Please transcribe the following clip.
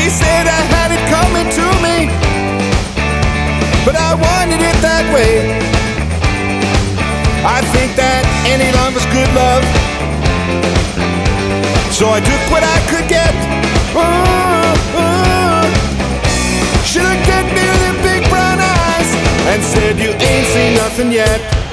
She said I had it coming to me, but I wanted it that way. I think that any love is good love, so I took what I could get. She looked at me with her big brown eyes and said, you ain't seen nothing yet.